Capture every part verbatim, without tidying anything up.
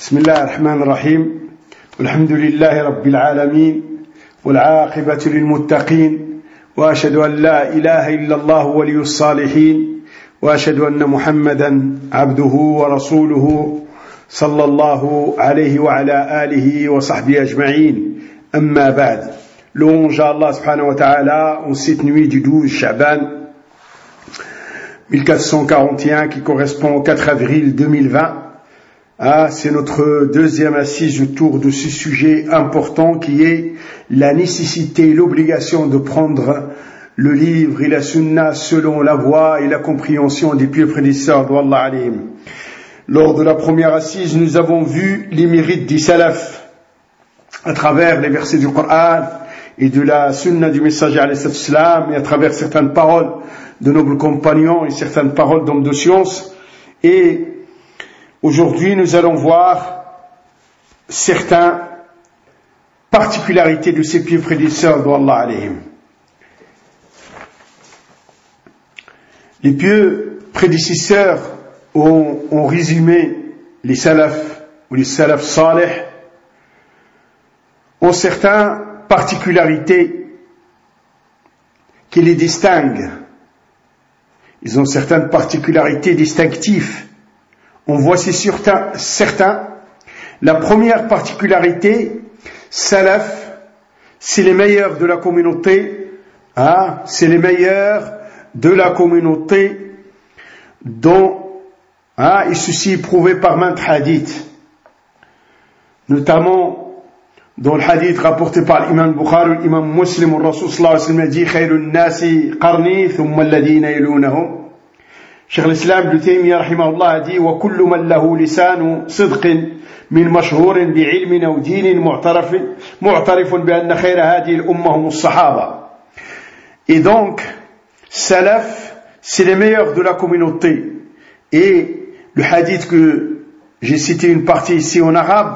بسم الله الرحمن الرحيم والحمد لله رب العالمين والعاقبة للمتقين وأشهد أن لا إله إلا الله ولي الصالحين وأشهد أن محمدا عبده ورسوله صلى الله عليه وعلى آله وصحبه أجمعين أما بعد. Louange à Allah subhanahu wa ta'ala en cette nuit du douze Sha'ban mille quatre cent quarante et un qui correspond au quatre avril deux mille vingt. Ah, c'est notre deuxième assise autour de ce sujet important qui est la nécessité et l'obligation de prendre le livre et la sunna selon la voie et la compréhension des pieux prédécesseurs d'Allah alayhim. Lors de la première assise, nous avons vu les mérites des salaf à travers les versets du Coran et de la sunna du messager alayhi salam et à travers certaines paroles de nobles compagnons et certaines paroles d'hommes de science. Et aujourd'hui, nous allons voir certaines particularités de ces pieux prédécesseurs d'Allah alayhim. Les pieux prédécesseurs ont, ont résumé les salafs ou les salafs salih ont certaines particularités qui les distinguent. Ils ont certaines particularités distinctives. On voit c'est certain, certain. La première particularité, salaf, c'est les meilleurs de la communauté, hein, c'est les meilleurs de la communauté dont, hein, et ceci est prouvé par maintes hadiths, notamment dans le hadith rapporté par l'imam Bukhari, l'imam Muslim, le Rasul sallallahu alayhi wa sallam a dit khayrun nasi qarni thumma alladhina yalunahum. Cheikh l'Islam Ibn Taymiyyah rahimahullah a dit wa kullu man lahu lisanu sidqin min mashhurin bi'ilmin aw dinin mu'tarafin mu'tarifun bi anna khayra hadhihi al-umma hum as-sahaba. Et donc salaf, c'est les meilleurs de la communauté. Et le hadith que j'ai cité une partie ici en arabe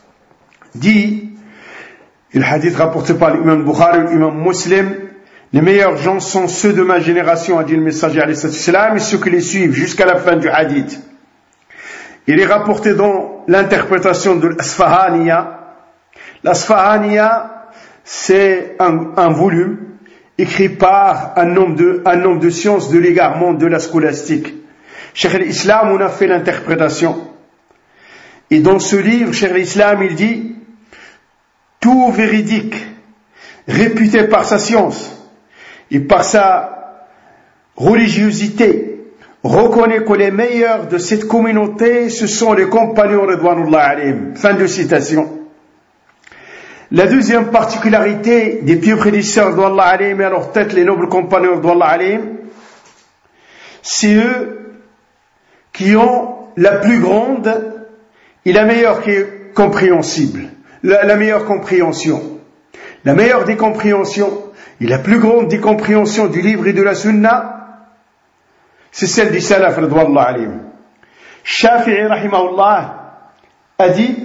dit, et le hadith rapporté par l'imam Bukhari, l'imam Muslim, les meilleurs gens sont ceux de ma génération, a dit le messager alayhi salam, et ceux qui les suivent jusqu'à la fin du hadith. Il est rapporté dans l'interprétation de l'Asfahaniya. L'Asfahaniya, c'est un, un volume écrit par un homme de, un homme de science de l'égarement de la scolastique. Cheikh l'Islam, on a fait l'interprétation. Et dans ce livre, Cheikh l'Islam, il dit tout véridique, réputé par sa science et par sa religiosité, reconnaît que les meilleurs de cette communauté, ce sont les compagnons Ridwanullah alayhim. Fin de citation. La deuxième particularité des pieux prédécesseurs d'Allah alayhim et à leur tête les nobles compagnons d'Allah alayhim, c'est eux qui ont la plus grande et la meilleure qui est compréhensible, la, la meilleure compréhension. La meilleure des compréhensions et la plus grande des compréhensions du livre et de la sunna, c'est celle des salaf radouallahu alayhim. Shafi'i rahimahullah a dit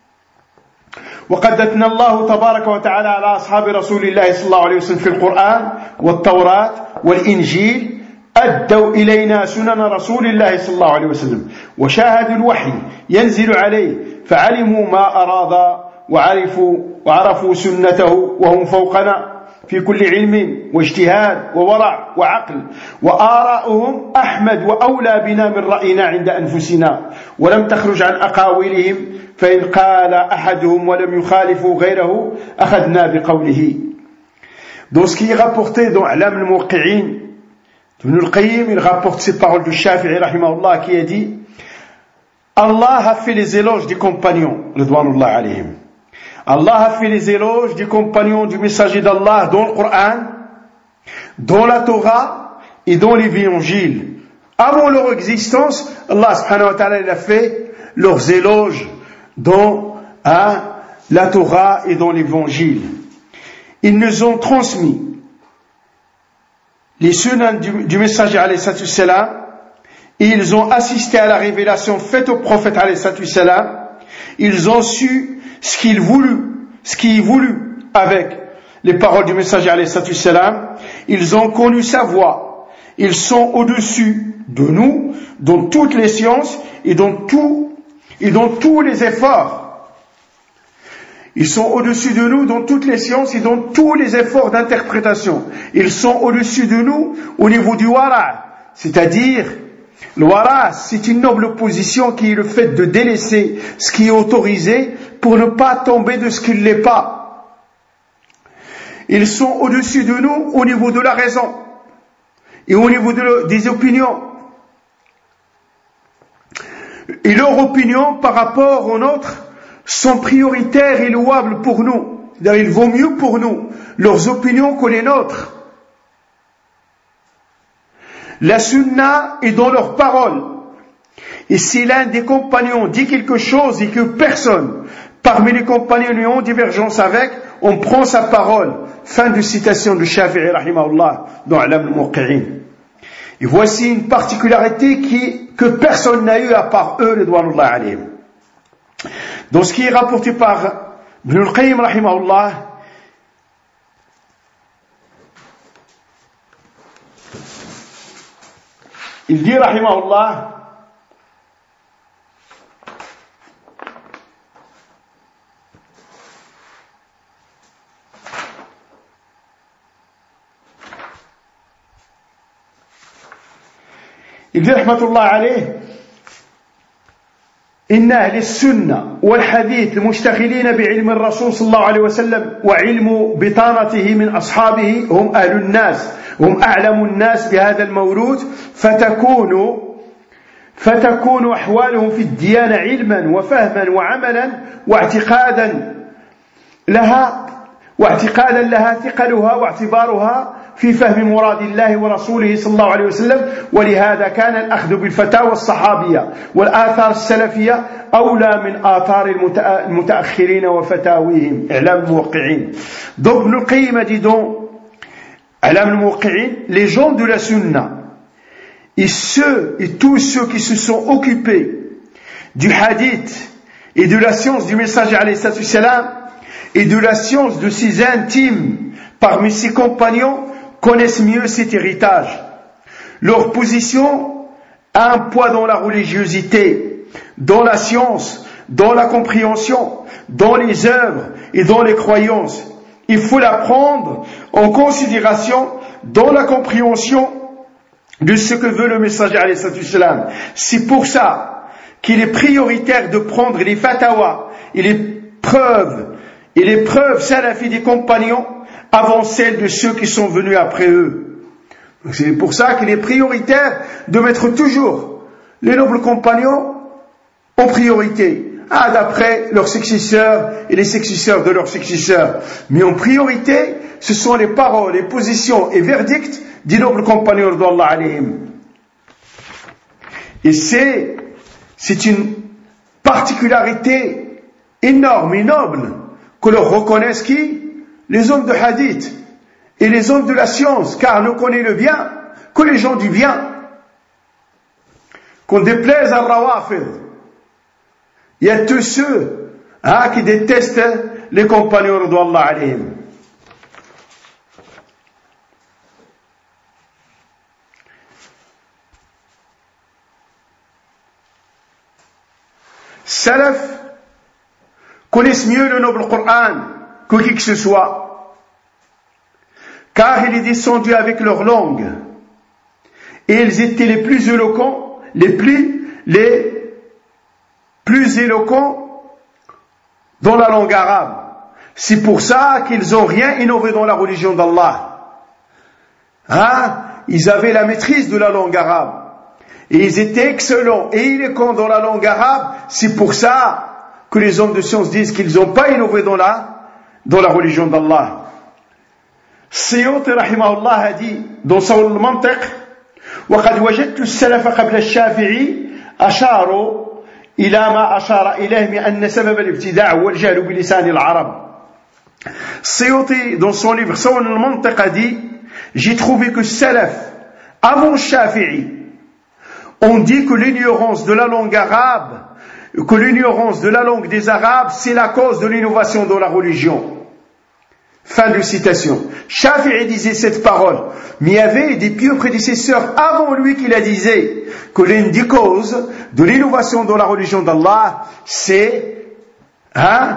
وقد أثنى الله تبارك وتعالى على أصحاب رسول الله صلى الله عليه وسلم في القرآن والتوراة والإنجيل أدوا إلينا سنن رسول الله صلى الله عليه وسلم وشاهدوا الوحي ينزل عليه فعلموا ما أراد وعرفوا وعرفوا سنته وهم فوقنا في كل علم واجتهاد وورع وعقل وآراؤهم أحمد وأولى بنا من رأينا عند أنفسنا ولم تخرج عن أقاويلهم فإن قال أحدهم ولم يخالفوا غيره أخذنا بقوله. Dans ce qui est rapporté dans A'lam al-Muwaqqi'in, Ibn al-Qayyim, il rapporte ces paroles du Shafi'i rahimahullah qui a dit Allah a fait les éloges des compagnons Ridwanullah alayhim. Allah a fait les éloges des compagnons du messager d'Allah dans le Coran, dans la Torah et dans les évangiles. Avant leur existence, Allah subhanahu wa ta'ala il a fait leurs éloges dans hein, la Torah et dans l'évangile. Ils nous ont transmis les sunnahs du, du messager alayhi salam et ils ont assisté à la révélation faite au prophète alayhi salam. Ils ont su ce qu'il voulut, ce qu'il voulut avec les paroles du messager alayhi salam. Ils ont connu sa voix. Ils sont au-dessus de nous dans toutes les sciences et dans tout et dans tous les efforts. Ils sont au-dessus de nous dans toutes les sciences et dans tous les efforts d'interprétation. Ils sont au-dessus de nous au niveau du wara', c'est-à-dire le wara', c'est une noble position qui est le fait de délaisser ce qui est autorisé pour ne pas tomber de ce qui ne l'est pas. Ils sont au-dessus de nous au niveau de la raison et au niveau de le, des opinions. Et leurs opinions par rapport aux nôtres sont prioritaires et louables pour nous. C'est-à-dire, il vaut mieux pour nous leurs opinions que les nôtres. La sunna est dans leurs paroles. Et si l'un des compagnons dit quelque chose et que personne parmi les compagnons lui ont divergence avec, on prend sa parole. Fin de citation de Shafi'i rahimahullah dans A'lam al-Muwaqqi'in. Et voici une particularité qui, que personne n'a eu à part eux, ridwanullah alayhim. Dans ce qui est rapporté par Ibn al-Qayyim rahimahullah, il dit rahimahullah, il dit rahmatullah alayh, إن أهل السنة والحديث المشتغلين بعلم الرسول صلى الله عليه وسلم وعلم بطانته من أصحابه هم أهل الناس هم أعلم الناس بهذا المولود فتكون فتكون أحوالهم في الديانة علما وفهما وعملا واعتقادا لها واعتقادا لها ثقلها واعتبارها في فهم مراد الله ورسوله صلى الله عليه وسلم ولهذا كان الأخذ بالفتاوى الصحابية والآثار السلفية أولى من آثار المتأخرين وفتاويهم إعلام الموقعين. Donc Ibn al-Qayyim a dit donc I'lam al-Muwaqqi'in, les gens de la sunna et ceux et tous ceux qui se sont occupés du hadith et de la science du messager alayhi salatu wassalam et de la science de ses intimes parmi ses compagnons connaissent mieux cet héritage. Leur position a un poids dans la religiosité, dans la science, dans la compréhension, dans les œuvres et dans les croyances. Il faut la prendre en considération dans la compréhension de ce que veut le messager alayhi salatu wassalam. C'est pour ça qu'il est prioritaire de prendre les fatawas et les preuves et les preuves salafis des compagnons avant celles de ceux qui sont venus après eux. Donc c'est pour ça qu'il est prioritaire de mettre toujours les nobles compagnons en priorité, ah, d'après leurs successeurs et les successeurs de leurs successeurs. Mais en priorité, ce sont les paroles, les positions et verdicts des nobles compagnons d'Allah alayhim. Et c'est, c'est une particularité énorme et noble que leur reconnaissent qui? Les hommes de hadith et les hommes de la science, car ne connaît le bien que les gens du bien. Qu'on déplaise à Rawafid, il y a tous ceux hein, qui détestent les compagnons d'Allah alayhim. Salaf connaissent mieux le noble Coran que qui que ce soit, car il est descendu avec leur langue, et ils étaient les plus éloquents, les plus, les plus éloquents dans la langue arabe. C'est pour ça qu'ils n'ont rien innové dans la religion d'Allah. Hein? Ils avaient la maîtrise de la langue arabe, et ils étaient excellents et éloquents dans la langue arabe. C'est pour ça que les hommes de science disent qu'ils n'ont pas innové dans la dans la religion d'Allah. Suyuti rahimahullah a dit dans son mantiq وقد وجدت السلف قبل الشافعي أشاروا إلى ما أشار إليه من أن سبب الابتداع هو الجهل بلسان العرب. Suyuti dans son livre son mantiq a dit j'ai trouvé que salaf avant Shafi'i on dit que l'ignorance de la langue arabe que l'ignorance de la langue des Arabes, c'est la cause de l'innovation dans la religion. Fin de citation. Shafi'i disait cette parole, mais il y avait des pieux prédécesseurs avant lui qui la disaient, que l'une des causes de l'innovation dans la religion d'Allah, c'est hein,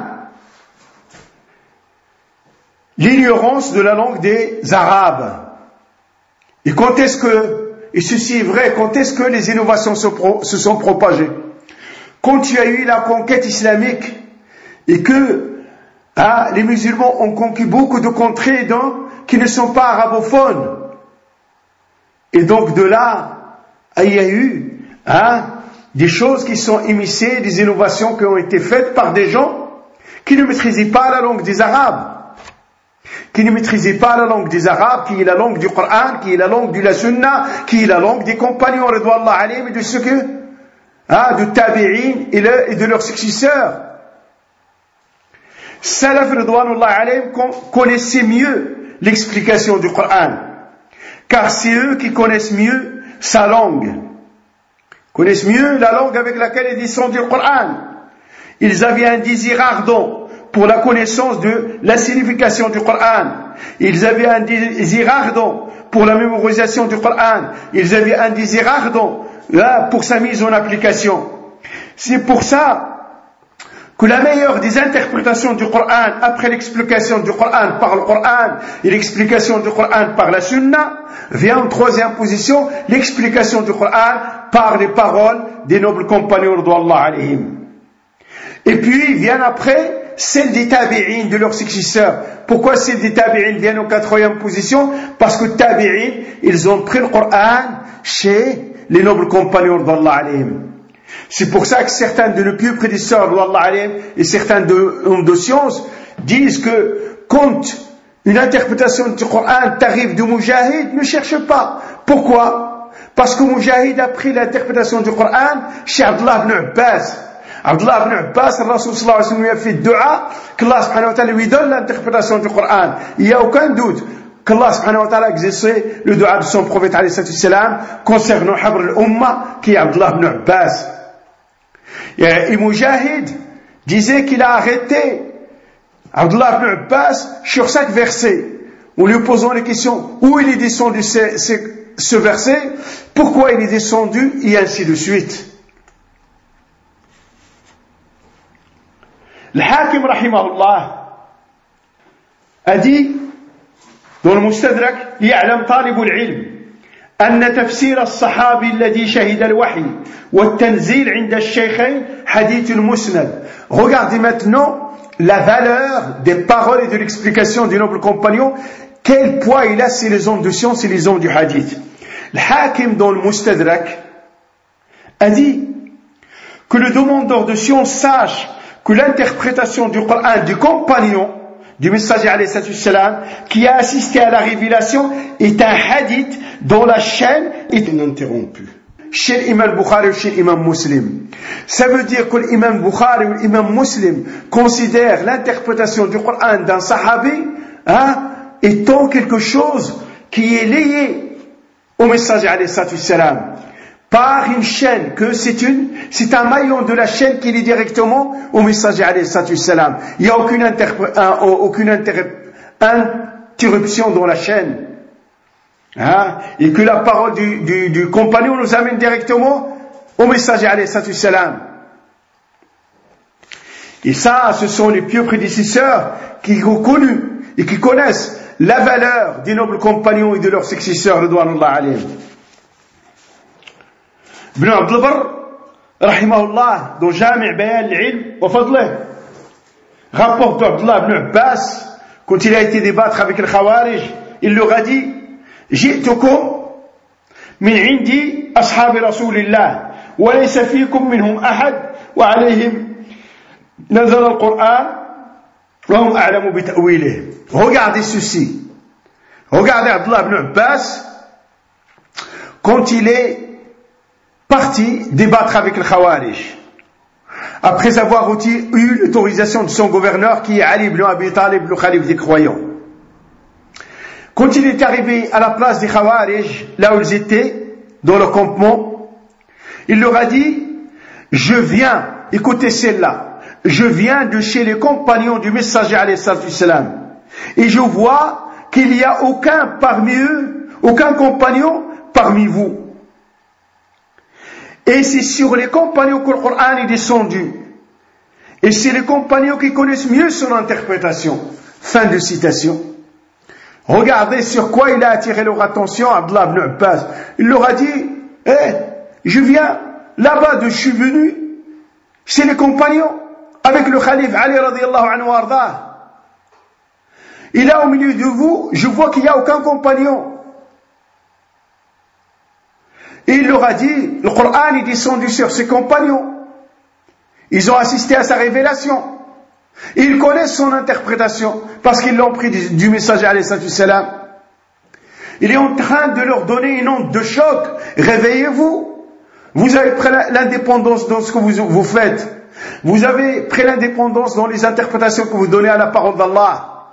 l'ignorance de la langue des Arabes. Et quand est-ce que, et ceci est vrai, quand est-ce que les innovations se, pro, se sont propagées? Quand il y a eu la conquête islamique et que hein, les musulmans ont conquis beaucoup de contrées donc, qui ne sont pas arabophones. Et donc de là, il y a eu hein, des choses qui sont émissées, des innovations qui ont été faites par des gens qui ne maîtrisaient pas la langue des Arabes. Qui ne maîtrisaient pas la langue des Arabes, qui est la langue du Coran, qui est la langue de la Sunna, qui est la langue des compagnons, ridwallah alayhim, et de ceux que, ah, de Tabi'in et, le, et de leurs successeurs. Salaf ridwanullah alayhim connaissaient mieux l'explication du Coran, car c'est eux qui connaissent mieux sa langue, connaissent mieux la langue avec laquelle est descendu le Coran. Ils avaient un désir ardent pour la connaissance de la signification du Coran. Ils avaient un désir ardent pour la mémorisation du Coran. Ils avaient un désir ardent là, pour sa mise en application. C'est pour ça que la meilleure des interprétations du Coran, après l'explication du Coran par le Coran et l'explication du Coran par la Sunna, vient en troisième position l'explication du Coran par les paroles des nobles compagnons radhiyallahu alayhim. Et puis vient après celle des tabi'in, de leurs successeurs. Pourquoi celle des tabi'in viennent en quatrième position? Parce que tabi'in, ils ont pris le Coran chez les nobles compagnons d'Allah alayhim. C'est pour ça que certains de nos pieux prédécesseurs d'Allah alayhim et certains de hommes de science disent que quand une interprétation du Coran t'arrive de Mujahid, ne cherche pas. Pourquoi? Parce que Mujahid a pris l'interprétation du Coran chez Abdullah ibn Abbas. Abdullah ibn Abbas, le Rasul sallallahu alayhi wa sallam lui a fait dua qu'Allah subhanahu wa ta'ala lui donne l'interprétation du Coran. Il n'y a aucun doute qu'Allah subhanahu wa ta'ala a exaucé le dua de son prophète alayhi salam concernant Habr al-Ummah qui est Abdullah ibn Abbas. Et Mujahid disait qu'il a arrêté Abdullah ibn Abbas sur chaque verset en lui posant les questions où il est descendu ce, ce, ce verset, pourquoi il est descendu et ainsi de suite. Le Hakim rahimahullah a dit dans le Mustadrak يعلم طالب العلم أن تفسير الصحابي الذي شهد الوحي والتنزيل عند الشيخين حديث المسند. Regardez maintenant la valeur des paroles et de l'explication du noble compagnon, quel poids il a sur les hommes de science et les hommes du hadith. Le Hakim dans le Mustadrak a dit que le demandeur de science sache que l'interprétation du Coran du compagnon du messager alayhi salam qui a assisté à la révélation est un hadith dont la chaîne est ininterrompue. Chez l'imam Bukhari ou chez l'imam Muslim. Ça veut dire que l'imam Bukhari ou l'imam Muslim considère l'interprétation du Coran d'un sahabi hein, étant quelque chose qui est lié au messager alayhi salam. Par une chaîne, que c'est une, c'est un maillon de la chaîne qui est directement au messager alayhi salam. Il n'y a aucune, interp- un, aucune inter- interruption dans la chaîne. Hein? Et que la parole du, du, du compagnon nous amène directement au messager alayhi salam. Et ça, ce sont les pieux prédécesseurs qui ont connu et qui connaissent la valeur des nobles compagnons et de leurs successeurs, ridwanullah alayhim. Ibn Abdul Barr, rahimahullah, dans Jami' Bayan al-Ilm wa Fadlih, rapporte d'Abdullah ibn Abbas, quand il a été débattre avec le Khawarij, il leur a dit, جئتكم من عندي أصحاب رسول الله وليس فيكم منهم أحد وعليهم نزل القرآن وهم أعلم بتأويله. Regardez ceci. Regardez Abdullah ibn Abbas quand il est parti débattre avec le Khawarij après avoir eu l'autorisation de son gouverneur qui est Ali ibn Abi Talib, le calife des croyants. Quand il est arrivé à la place des Khawarij, là où ils étaient, dans le campement, il leur a dit, je viens, écoutez celle-là, je viens de chez les compagnons du messager alayhi salam. Et je vois qu'il n'y a aucun parmi eux, aucun compagnon parmi vous. Et c'est sur les compagnons que le Coran est descendu. Et c'est les compagnons qui connaissent mieux son interprétation. Fin de citation. Regardez sur quoi il a attiré leur attention, Abdullah ibn Abbas. Il leur a dit, eh, hey, je viens là-bas de je suis venu chez les compagnons avec le Khalif Ali radiyallahu anhu arda. Et là au milieu de vous, je vois qu'il n'y a aucun compagnon. Et il leur a dit, le Coran est descendu sur ses compagnons. Ils ont assisté à sa révélation. Et ils connaissent son interprétation parce qu'ils l'ont pris du, du messager alayhi salatu wassalam. Il est en train de leur donner une onde de choc. Réveillez-vous. Vous avez pris l'indépendance dans ce que vous, vous faites. Vous avez pris l'indépendance dans les interprétations que vous donnez à la parole d'Allah.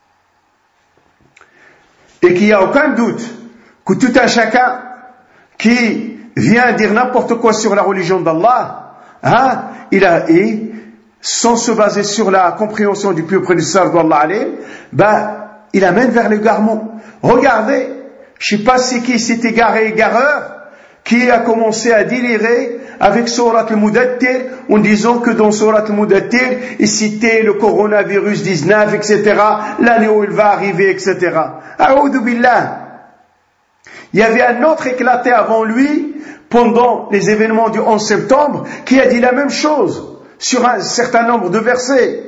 Et qu'il n'y a aucun doute que tout un chacun qui vient dire n'importe quoi sur la religion d'Allah, hein, il a, et, sans se baser sur la compréhension du plus prédécesseur d'Allah, ben, il amène vers l'égarement. Regardez, je ne sais pas c'est qui s'est égaré, égareur, qui a commencé à délirer avec Surat al-Mudattir, en disant que dans Surat al-Mudattir, il citait le coronavirus dix-neuf, et cetera, l'année où il va arriver, et cetera. A'oudhu billah. Il y avait un autre éclaté avant lui, pendant les événements du onze septembre, qui a dit la même chose, sur un certain nombre de versets.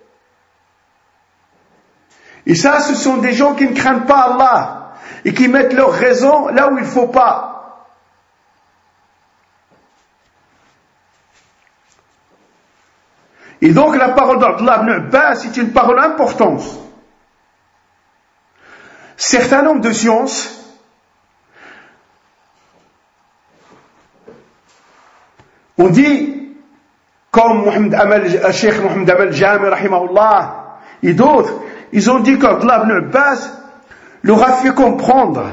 Et ça, ce sont des gens qui ne craignent pas Allah, et qui mettent leur raison là où il ne faut pas. Et donc la parole d'Abdullah ibn Abbas est une parole importante. Certains hommes de science on dit, comme Mohamed Amal, Cheikh Mohamed Amal Jami, rahimahullah, et d'autres, ils ont dit qu'Abdullah ibn Abbas leur a fait comprendre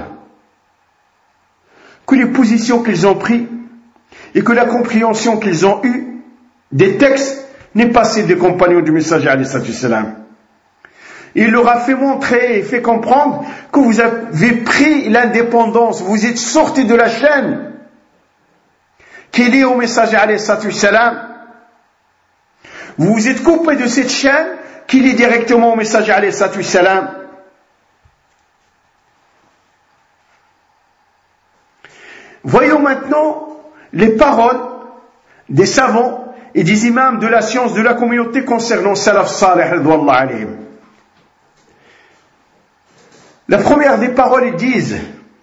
que les positions qu'ils ont prises et que la compréhension qu'ils ont eue des textes n'est pas celle des compagnons du messager alayhi salatu wassalam. Il leur a fait montrer et fait comprendre que vous avez pris l'indépendance, vous êtes sortis de la chaîne qui est lié au messager alayhi salatu wassalam. Vous vous êtes coupé de cette chaîne qui lie directement au messager alayhi salatu wassalam. Voyons maintenant les paroles des savants et des imams de la science de la communauté concernant Salaf Salih radouallahu alayhim. La première des paroles, ils disent: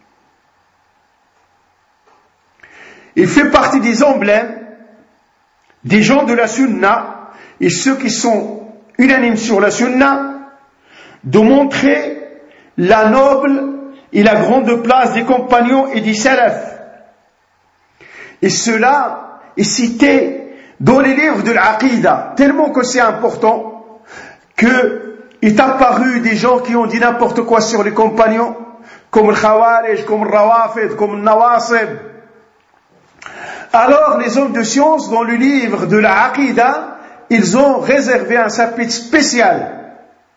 il fait partie des emblèmes des gens de la sunna et ceux qui sont unanimes sur la sunna de montrer la noble et la grande place des compagnons et des salaf. Et cela est cité dans les livres de l'Aqida, tellement que c'est important que il est apparu des gens qui ont dit n'importe quoi sur les compagnons, comme le Khawarij, comme le Rawafid, comme le Nawasib. Alors les hommes de science, dans le livre de la Aqida, ils ont réservé un chapitre spécial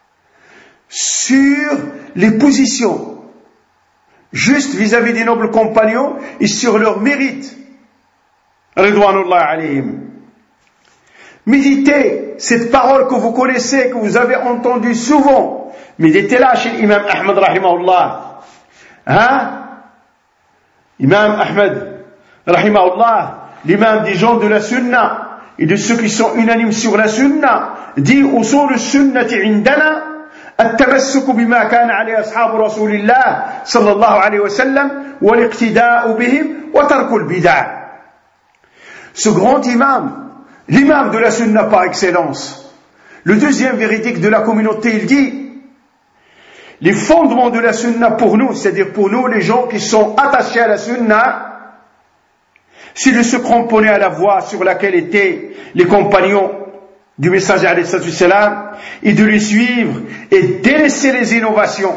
sur les positions juste vis-à-vis des nobles compagnons et sur leur mérite. Ridwanullah alayhim. Méditez cette parole que vous connaissez, que vous avez entendue souvent. Méditez-la chez l'imam Ahmed rahimahullah. Hein? Imam Ahmed rahimahullah, l'imam des gens de la sunna et de ceux qui sont unanimes sur la sunna, dit usul sunnati indana التمسك بما كان عليه أصحاب رسول الله صلى الله عليه وسلم والاقتداء بهم وترك البدع. Ce grand imam, l'imam de la sunna par excellence, le deuxième véridique de la communauté, il dit: les fondements de la sunna pour nous, c'est-à-dire pour nous les gens qui sont attachés à la sunna, c'est de se cramponner à la voie sur laquelle étaient les compagnons du messager alayhi salatu wassalam et de les suivre et délaisser les innovations.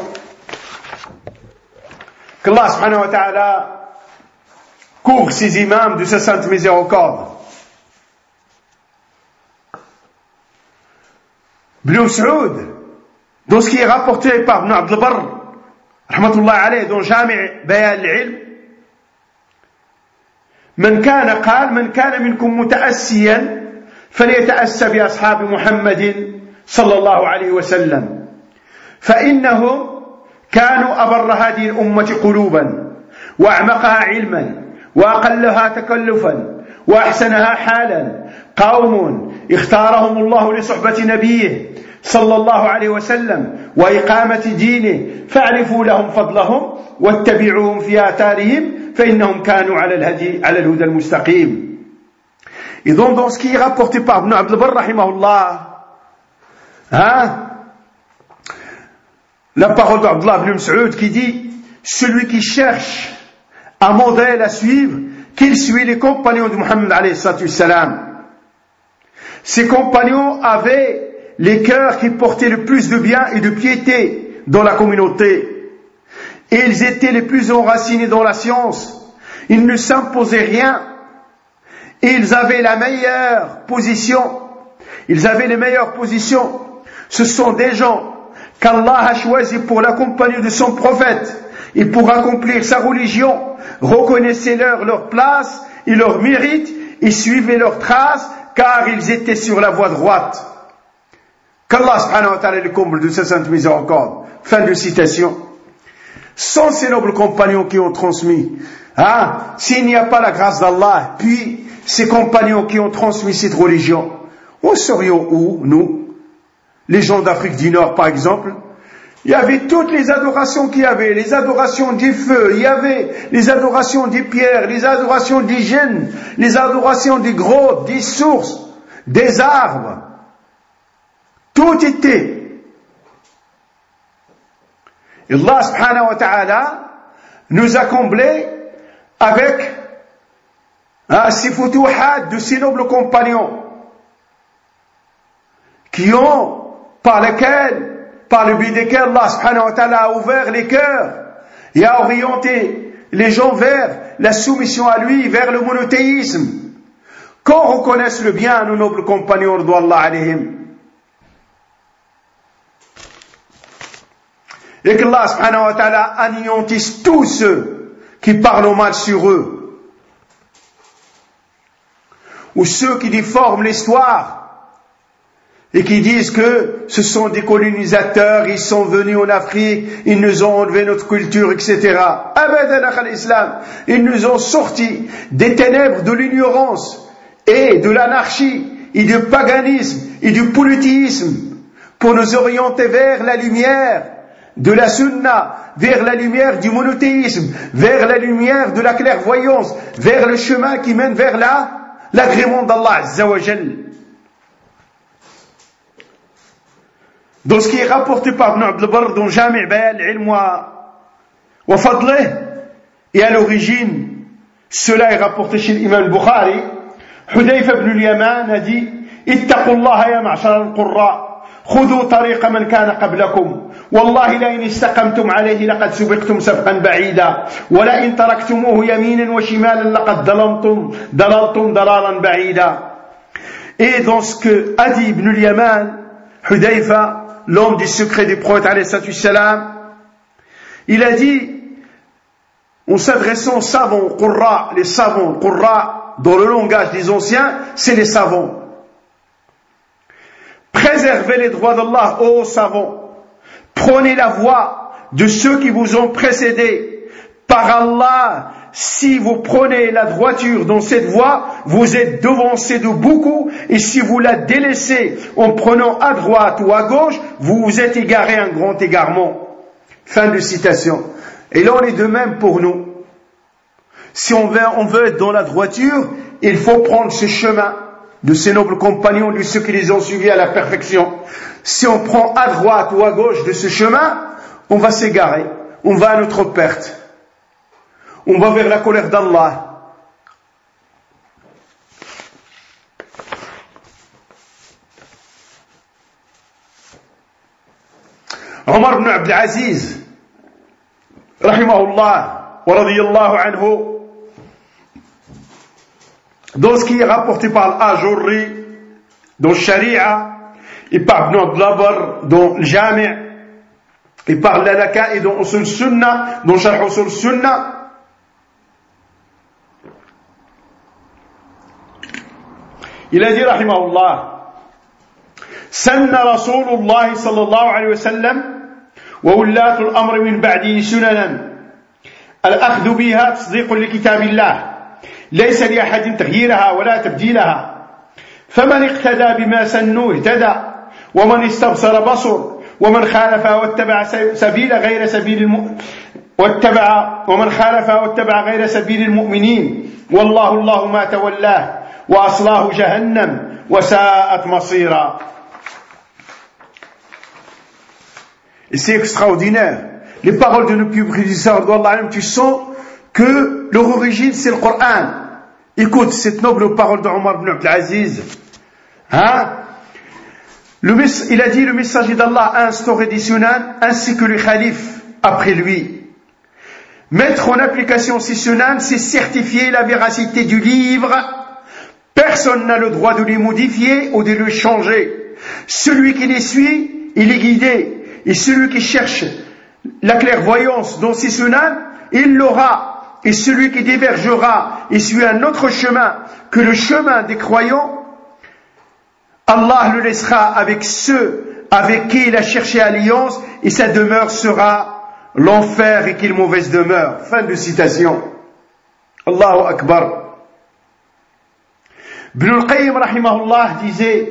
Qu'Allah subhanahu wa ta'ala couvre ces imams de sa sainte miséricorde. Ibn Saoud, dans ce qui est rapporté par Ibn Abd al-Barr, rahmatullah alayh, dans Jami' Bayan al-Ilm, من كان قال من كان منكم متأسيا فليتأسى بأصحاب محمد صلى الله عليه وسلم فإنهم كانوا أبر هذه الأمة قلوبا وأعمقها علما وأقلها تكلفا وأحسنها حالا قوم اختارهم الله لصحبة نبيه صلى الله عليه وسلم وإقامة دينه فاعرفوا لهم فضلهم واتبعوهم في آثارهم فإنهم كانوا على الهدي على الهدى المستقيم. Et donc dans ce qui est rapporté par Ibn Abd al-Barr rahimahullah, hein, la parole d'Abdullah ibn Mas'ud qui dit celui qui cherche un modèle à suivre, qu'il suit les compagnons de Muhammad alayhi salatu wassalam. Ces compagnons avaient les cœurs qui portaient le plus de bien et de piété dans la communauté. Et ils étaient les plus enracinés dans la science. Ils ne s'imposaient rien. Et ils avaient la meilleure position. Ils avaient les meilleures positions. Ce sont des gens qu'Allah a choisis pour l'accompagner de son prophète et pour accomplir sa religion. Reconnaissez-leur leur place et leur mérite et suivez leurs traces car ils étaient sur la voie droite. Qu'Allah subhanahu wa ta'ala les comble de sa sainte miséricorde. Fin de citation. Sans ces nobles compagnons qui ont transmis, hein, s'il n'y a pas la grâce d'Allah, puis ces compagnons qui ont transmis cette religion, où serions où, nous, les gens d'Afrique du Nord par exemple? Il y avait toutes les adorations qu'il y avait, les adorations des feux, il y avait les adorations des pierres, les adorations des gènes, les adorations des grottes, des sources, des arbres. Tout était. Et Allah subhanahu wa ta'ala nous a comblés avec hein, ces futuhat de ces nobles compagnons qui ont, par lesquels, par le biais desquels Allah subhanahu wa ta'ala a ouvert les cœurs et a orienté les gens vers la soumission à lui, vers le monothéisme. Qu'on reconnaisse le bien à nos nobles compagnons radouallahu alayhim. Et qu'Allah subhanahu wa ta'ala anéantisse tous ceux qui parlent mal sur eux. Ou ceux qui déforment l'histoire et qui disent que ce sont des colonisateurs, ils sont venus en Afrique, ils nous ont enlevé notre culture, et cetera. Abadan akhal islam, ils nous ont sortis des ténèbres de l'ignorance et de l'anarchie et du paganisme et du polythéisme pour nous orienter vers la lumière de la sunna, vers la lumière du monothéisme, vers la lumière de la clairvoyance, vers le chemin qui mène vers la, l'agrément d'Allah Azza wa Jal. Dans ce qui est rapporté par Ibn Abd al-Barr dans Jami' Bayan al-Ilm wa Fadlih, et à l'origine, cela est rapporté chez l'imam Bukhari, Hudayfa ibn al-Yaman a dit Ittaqullaha ya ma'shar al-qurra خذوا طريق من كان قبلكم والله لئن استقمتم عليه لقد سبقتم سبقا بعيدا ولئن تركتموه يمينا وشمالا لقد ضللتم ضللتم ضلالا بعيدا. Et dans ce que a dit Ibn al-Yaman, Hudayfa, l'homme du secret du prophète alayhi salatu wassalam, il a dit, en s'adressant aux savants, aux qurra, les savants, qurra, dans le langage des anciens, c'est les savants. Préservez les droits d'Allah, ô savants. Prenez la voie de ceux qui vous ont précédés. Par Allah, si vous prenez la droiture dans cette voie, vous êtes devancé de beaucoup, et si vous la délaissez en prenant à droite ou à gauche, vous vous êtes égaré un grand égarement. Fin de citation. Et là, on est de même pour nous. Si on veut, on veut être dans la droiture, il faut prendre ce chemin de ces nobles compagnons, de ceux qui les ont suivis à la perfection. Si on prend à droite ou à gauche de ce chemin, on va s'égarer, on va à notre perte, on va vers la colère d'Allah. Omar ibn Abd al-Aziz, rahimahullah, wa radiyallahu anhu, dans ce qui est rapporté par l'Ajurri, dans le Sharia, et par Ibn Abd al-Barr, dans le Jami', et par l'Alaka et dans Usul Sunnah, dans Sharh Usul Sunnah, il a dit rahimahullah, سن رسول الله صلى الله عليه وسلم وولاة الأمر من بعده سننا الأخذ بها تصديق لكتاب الله ليس لأحد تغييرها ولا تبديلها فمن اقتدى بما سنوا اهتدى ومن استبصر بصر ومن خالف واتبع سبيل غير سبيل الم... واتبع ومن خالف واتبع غير سبيل المؤمنين والله الله ما تولاه وأصلاه جهنم وساءت مصيرا. Et c'est extraordinaire. Les paroles de nos plus prédécesseurs d'Allah, tu sens que leur origine c'est le Coran. Écoute cette noble parole de Omar ibn Abdul Aziz. Hein? Le, il a dit le messager d'Allah a instauré des sunan ainsi que les khalifes après lui. Mettre en application ces sunan, c'est certifier la véracité du livre. Personne n'a le droit de les modifier ou de les changer. Celui qui les suit, il est guidé. Et celui qui cherche la clairvoyance dans ces sunan, il l'aura. Et celui qui divergera et suit un autre chemin que le chemin des croyants, Allah le laissera avec ceux avec qui il a cherché alliance et sa demeure sera l'enfer et quelle mauvaise demeure. Fin de citation. Allahu Akbar. Ibn al-Qayyim rahimahullah disait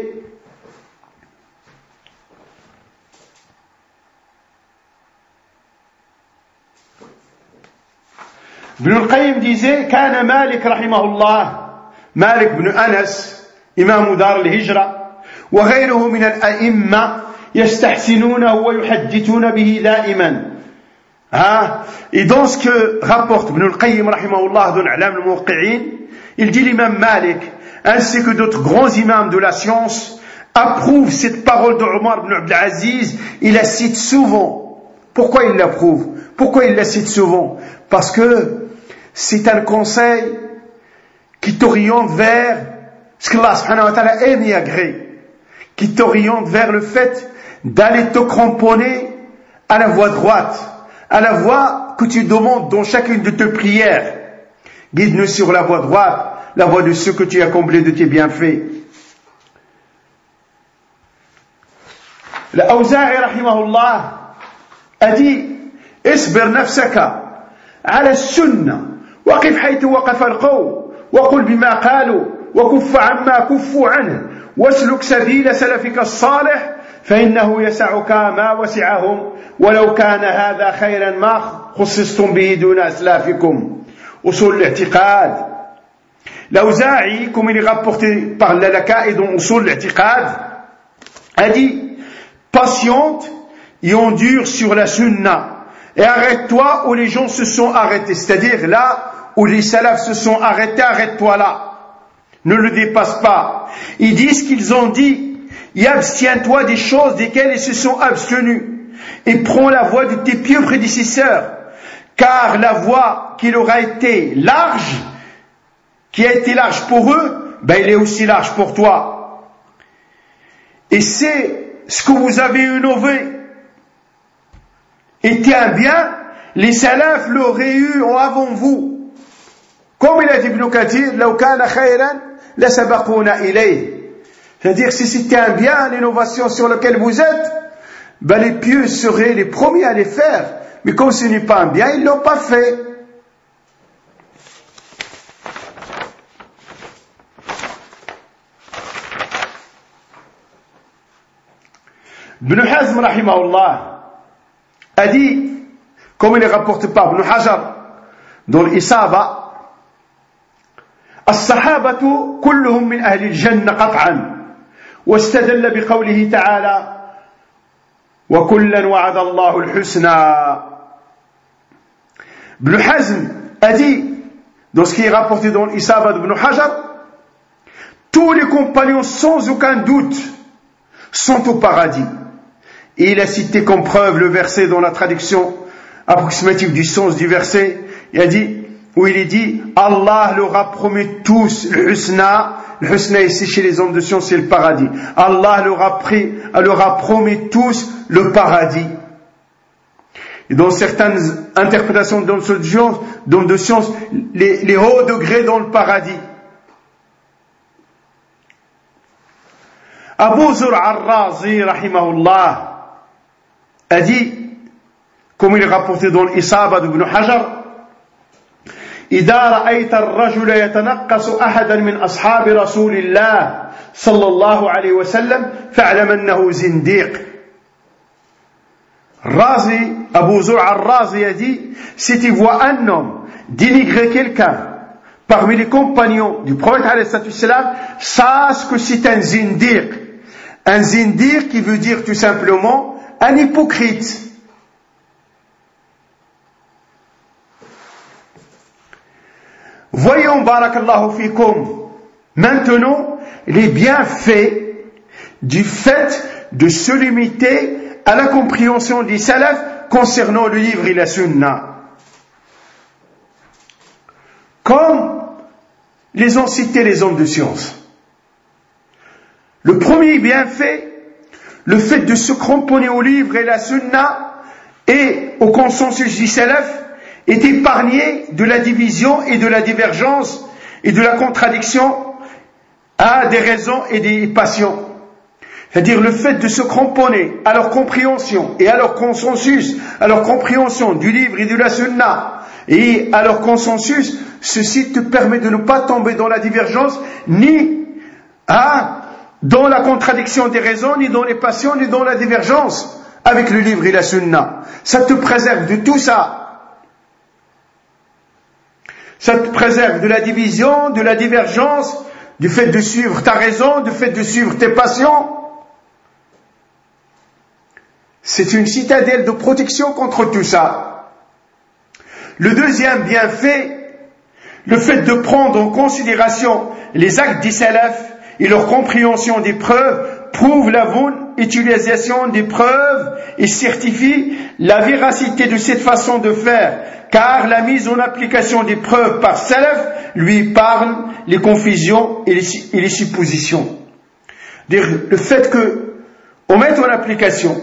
Ibn al-Qayyim disait كان مالك رحمه الله مالك بن أنس إمام دار الهجرة وغيره من الأئمة يستحسنونه ويحدثون به دائما. ها et dans ce que rapporte Ibn al-Qayyim rahimahullah dans A'lam al-Muwaqqi'in, il dit l'imam Malik ainsi que d'autres grands imams de la science approuvent cette parole de Omar ibn Abdul Aziz, il la cite souvent. Pourquoi il l'approuve? Pourquoi il la cite souvent? Parce que c'est un conseil qui t'oriente vers ce qu'Allah subhanahu wa ta'ala aime et agrée, qui t'oriente vers le fait d'aller te cramponner à la voie droite, à la voie que tu demandes dans chacune de tes prières. Guide-nous sur la voie droite, la voie de ce que tu as comblé de tes bienfaits. Al-Awza'i rahimahullah a dit اصبر نفسك على السنة وقف حيث وقف القوم وقل بما قالوا وكف عما كفوا عنه واسلك سبيل سلفك الصالح فإنه يسعك ما وسعهم ولو كان هذا خيرا ما خصصتم به دون أسلافكم. أصول الاعتقاد. L'Awza'i, comme il est rapporté par l'Alaka et dans Usul al-I'tiqad, a dit patiente et endure sur la sunna. Et arrête-toi où les gens se sont arrêtés. C'est-à-dire là où les salafs se sont arrêtés, arrête-toi là. Ne le dépasse pas. Ils disent ce qu'ils ont dit. Et abstiens-toi des choses desquelles ils se sont abstenus. Et prends la voie de tes pieux prédécesseurs. Car la voie qui leur a été large, qui a été large pour eux, ben il est aussi large pour toi. Et c'est ce que vous avez innové. Était un bien, les salafs l'auraient eu avant vous. Comme il a dit Ibn Kathir, لو كان خيرا لسبقونا إليه. C'est-à-dire, si c'était un bien, l'innovation sur laquelle vous êtes, ben les pieux seraient les premiers à les faire. Mais comme ce n'est pas un bien, ils ne l'ont pas fait. Ibn Hazm rahimahullah a dit, comme il est rapporté par Ibn Hajar dans l'Isaba, الصحابة كلهم من أهل الجنة قطعا واستدل بقوله تعالى وكلا وعد الله الحسنى. Ibn Hazm a dit, dans ce qui est rapporté dans l'Isaba d'Ibn Hajar, tous les compagnons sans aucun doute sont au paradis. Et il a cité comme preuve le verset dans la traduction approximative du sens du verset. Il a dit, où il est dit, Allah leur a promis tous le husna. Le husna ici chez les hommes de science, c'est le paradis. Allah leur a, pris, leur a promis tous le paradis. et dans certaines interprétations dans de science, dans de science les, les hauts degrés dans le paradis. Abu Zur al-Razi, rahimahullah, a dit, comme il est rapporté dans l'Isaba d'Ibn Hajar, إذا رأيت الرجل يتنقص أحدا من أصحاب رسول الله صلى الله عليه وسلم فاعلم أنه زنديق. Razi, Abu Zur al-Razi a dit, si tu vois un homme dénigrer quelqu'un parmi les compagnons du prophète alayhi salatu wassalam, sache que c'est un zindiq. Un zindiq qui veut dire tout simplement un hypocrite. Voyons, barakallahu fikum, maintenant les bienfaits du fait de se limiter à la compréhension des salafs concernant le livre et la sunna. Comme les ont cités les hommes de science. Le premier bienfait, le fait de se cramponner au livre et la sunna et au consensus du salaf, est épargné de la division et de la divergence et de la contradiction à des raisons et des passions. C'est-à-dire le fait de se cramponner à leur compréhension et à leur consensus, à leur compréhension du livre et de la sunna et à leur consensus, ceci te permet de ne pas tomber dans la divergence ni à, dans la contradiction des raisons, ni dans les passions, ni dans la divergence avec le livre et la sunna. Ça te préserve de tout ça. Ça te préserve de la division, de la divergence, du fait de suivre ta raison, du fait de suivre tes passions. C'est une citadelle de protection contre tout ça. Le deuxième bienfait, le fait de prendre en considération les actes des salafs et leur compréhension des preuves, prouve la bonne utilisation des preuves et certifie la véracité de cette façon de faire, car la mise en application des preuves par salaf lui parle les confusions et les, et les suppositions. Le fait que on mette en application,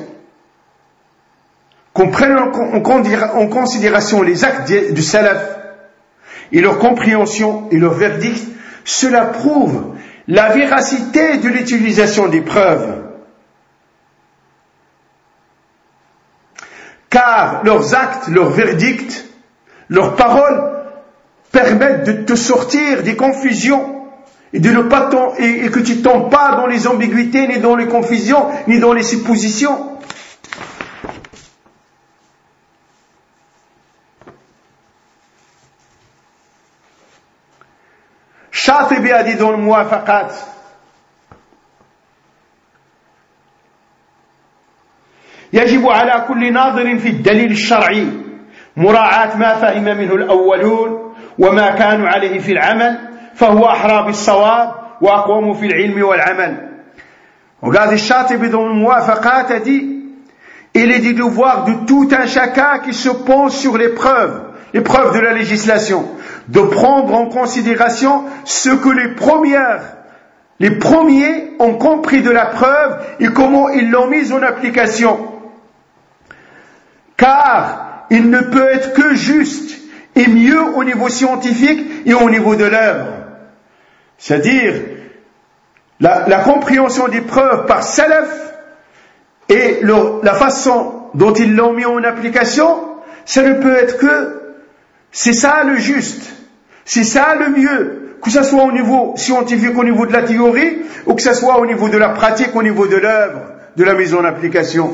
qu'on prenne en considération les actes du salaf et leur compréhension et leur verdict, cela prouve la véracité de l'utilisation des preuves. Car leurs actes, leurs verdicts, leurs paroles permettent de te sortir des confusions et, de ne pas tom- et, et que tu ne tombes pas dans les ambiguïtés, ni dans les confusions, ni dans les suppositions. Shatibi a dit dans le Muwafaqat, يجب على كل ناظر في الدليل الشرعي مراعاة ما فهم منه الأولون وما كانوا عليه في العمل فهو أحرى بالصواب وأقوم في العلم والعمل. Regardez, Shatibi dans le Muwafaqat a dit, il est du devoir de tout un chacun qui se penche sur les preuves, les preuves de la législation, de prendre en considération ce que les premières, les premiers ont compris de la preuve et comment ils l'ont mise en application. Car il ne peut être que juste et mieux au niveau scientifique et au niveau de l'œuvre. C'est-à-dire, la, la compréhension des preuves par salaf et le, la façon dont ils l'ont mis en application, ça ne peut être que, c'est ça le juste, c'est ça le mieux, que ce soit au niveau scientifique, au niveau de la théorie, ou que ce soit au niveau de la pratique, au niveau de l'œuvre, de la mise en application.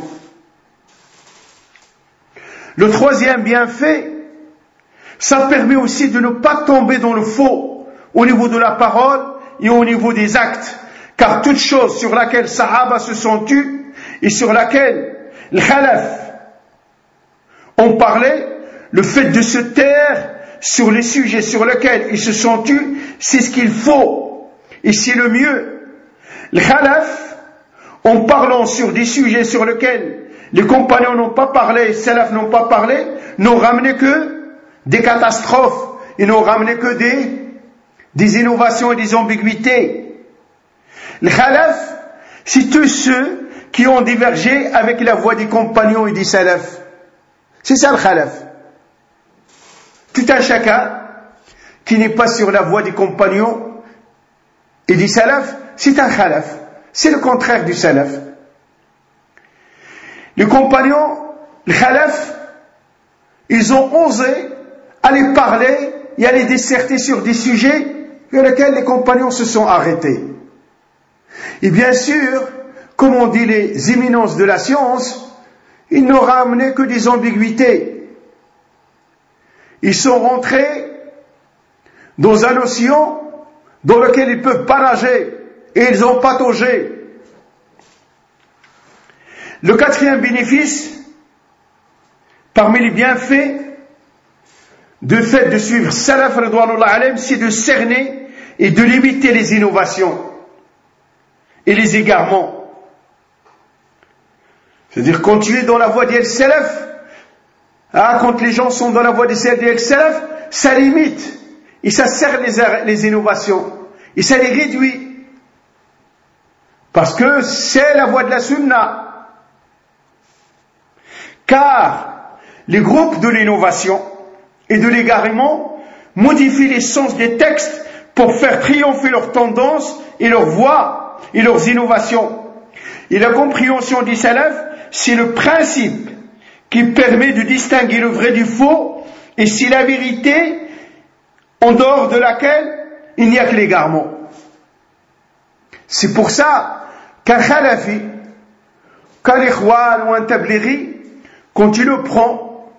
Le troisième bienfait, ça permet aussi de ne pas tomber dans le faux au niveau de la parole et au niveau des actes, car toute chose sur laquelle Sahaba se sont tus et sur laquelle les Khalaf ont parlé, le fait de se taire sur les sujets sur lesquels ils se sont tus, c'est ce qu'il faut et c'est le mieux. Les Khalaf, en parlant sur des sujets sur lesquels les compagnons n'ont pas parlé, les salafs n'ont pas parlé, n'ont ramené que des catastrophes, ils n'ont ramené que des, des innovations et des ambiguïtés. Les Khalaf, c'est tous ceux qui ont divergé avec la voie des compagnons et des salafs. C'est ça le khalaf. Tout un chacun qui n'est pas sur la voie des compagnons et du salaf, c'est un khalaf. C'est le contraire du salaf. Les compagnons, le khalaf, ils ont osé aller parler et aller disserter sur des sujets sur lesquels les compagnons se sont arrêtés. Et bien sûr, comme on dit les éminences de la science, ils n'ont ramené que des ambiguïtés. Ils sont rentrés dans un océan dans lequel ils ne peuvent pas nager et ils ont pataugé. Le quatrième bénéfice, parmi les bienfaits du fait de suivre Salaf Ridwanullah alayhim, c'est de cerner et de limiter les innovations et les égarements. C'est-à-dire, quand tu es dans la voie des Salaf, hein, quand les gens sont dans la voie des Salaf, ça limite et ça cerne les, les innovations et ça les réduit. Parce que c'est la voie de la Sunna. Car les groupes de l'innovation et de l'égarement modifient les sens des textes pour faire triompher leurs tendances et leurs voies et leurs innovations. Et la compréhension des salaf, c'est le principe qui permet de distinguer le vrai du faux, et c'est la vérité en dehors de laquelle il n'y a que l'égarement. C'est pour ça qu'un khalafi, qu'un ikhwan ou un tablighi, quand tu le prends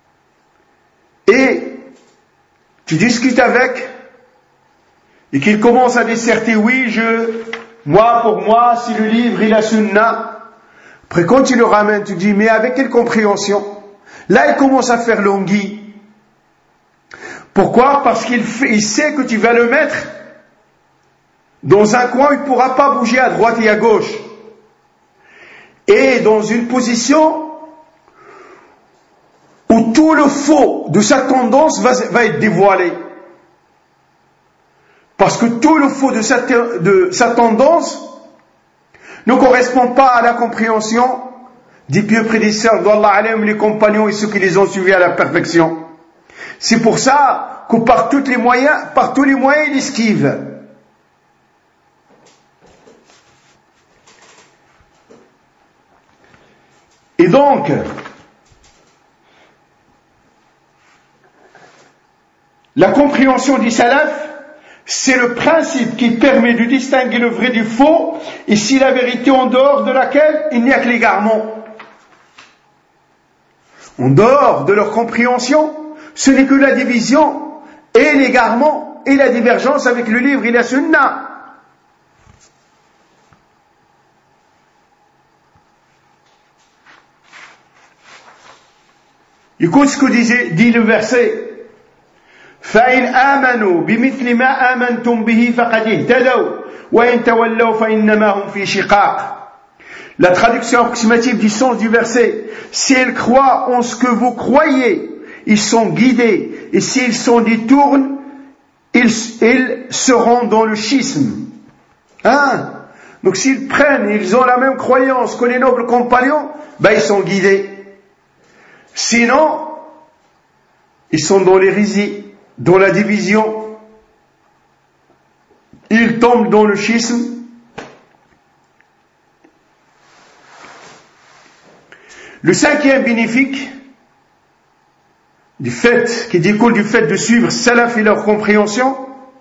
et tu discutes avec et qu'il commence à disserter, oui, je, moi, pour moi, c'est le livre et la sunna. Après, quand tu le ramènes, tu dis, mais avec quelle compréhension? Là, il commence à faire l'ongui. Pourquoi? Parce qu'il fait, il sait que tu vas le mettre dans un coin où il ne pourra pas bouger à droite et à gauche. Et dans une position où tout le faux de sa tendance va, va être dévoilé. Parce que tout le faux de sa, de sa tendance ne correspond pas à la compréhension des pieux prédécesseurs d'Allah alayhim, les compagnons et ceux qui les ont suivis à la perfection. C'est pour ça que par tous les moyens, par tous les moyens, il esquive. Et donc, la compréhension du salaf, c'est le principe qui permet de distinguer le vrai du faux, et si la vérité en dehors de laquelle il n'y a que l'égarement. En dehors de leur compréhension, ce n'est que la division et l'égarement et la divergence avec le livre et la sunna. Écoute ce que disait, dit le verset. فإن آمنوا بمثل ما آمنتم به فقد اهتدوا وإن تولوا فإنما هم في شقاق. La traduction approximative du sens du verset, s'ils croient en ce que vous croyez, ils sont guidés, et s'ils s'en détournent, ils, ils seront dans le schisme. Hein? Donc s'ils prennent, ils ont la même croyance que les nobles compagnons, ben ils sont guidés. Sinon, ils sont dans l'hérésie, dans la division, ils tombent dans le schisme. Le cinquième bénéfique du fait, qui découle du fait de suivre salaf et leur compréhension,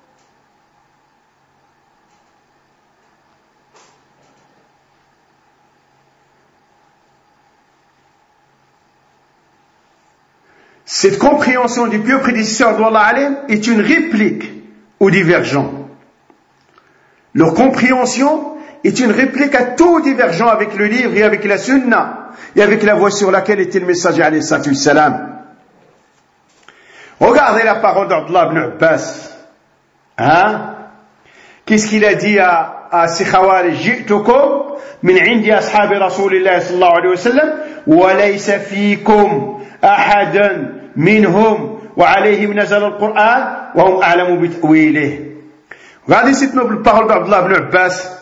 cette compréhension du pieux prédécesseur d'Allah alayhim est une réplique aux divergents. Leur compréhension est une réplique à tout divergent avec le livre et avec la sunna et avec la voie sur laquelle était le messager alayhi salatu salam. Regardez la parole d'Abdullah ibn Abbas. Hein? Qu'est-ce qu'il a dit à, à ces khawarij? Ji'tukum min indi ashabi Rasulillah sallallahu alayhi wa sallam wa laysa fikum ahadan minhum wa alayhim nazala al-Qur'an wa hum a'lamu bi ta'wilihi. Regardez cette noble parole d'Abdullah ibn Abbas.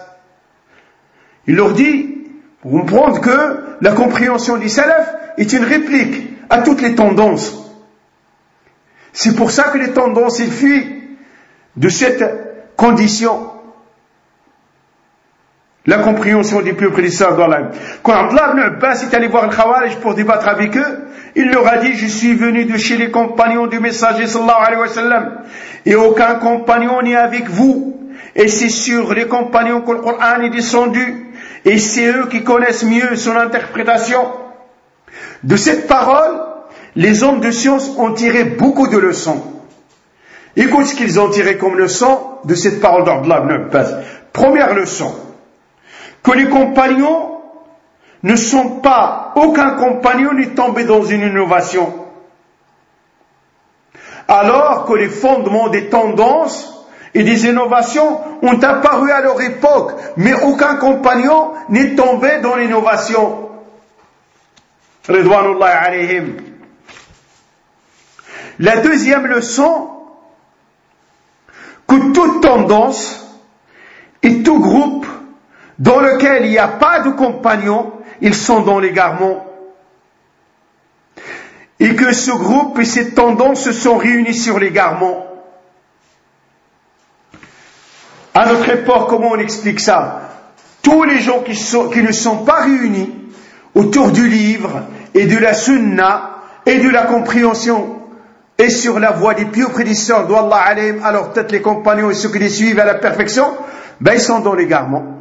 Il leur dit, pour comprendre que la compréhension du salaf est une réplique à toutes les tendances. C'est pour ça que les tendances, ils fuient de cette condition. La compréhension des plus prédécesseurs dans l'âme. Quand Abdullah ibn Abbas est allé voir le Khawarij pour débattre avec eux, il leur a dit, je suis venu de chez les compagnons du messager sallallahu alayhi wa sallam, et aucun compagnon n'est avec vous, et c'est sur les compagnons que le Coran est descendu, et c'est eux qui connaissent mieux son interprétation. De cette parole, les hommes de science ont tiré beaucoup de leçons. Écoute ce qu'ils ont tiré comme leçon de cette parole d'Abdullah ibn Abbas. Première leçon, que les compagnons ne sont pas, aucun compagnon n'est tombé dans une innovation. Alors que les fondements des tendances et des innovations ont apparu à leur époque, mais aucun compagnon n'est tombé dans l'innovation. Ridwanullahi alayhim. La deuxième leçon, que toute tendance et tout groupe dans lequel il n'y a pas de compagnons, ils sont dans l'égarement. Et que ce groupe et cette tendance se sont réunis sur l'égarement. À notre époque, comment on explique ça? Tous les gens qui, sont, qui ne sont pas réunis autour du livre et de la sunna et de la compréhension et sur la voie des pieux prédécesseurs d'Allah alayhim, alors peut-être les compagnons et ceux qui les suivent à la perfection, ben ils sont dans l'égarement.